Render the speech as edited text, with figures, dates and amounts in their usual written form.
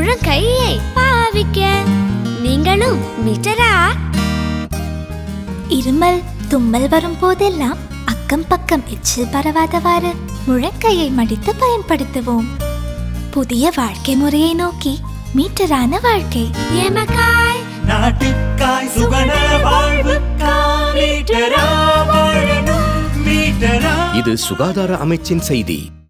முழங்கையை பாவிக்க. நீங்களும் மீட்டரா? இருமல் தும்மல் வரும் போதெல்லாம் அக்கம் பக்கம் எச்சில் பரவாதவாறு முழங்கையை மடித்து பயன்படுத்துவோம். புதிய வாழ்க்கை முறையை நோக்கி மீட்டரான வாழ்க்கை. எமக்காய் நாட்டுக்காய் சுகன வாழ்வுக்காய் மீட்டரா வாழணும் மீட்டரா. இது சுகாதார அமைச்சின் செய்தி.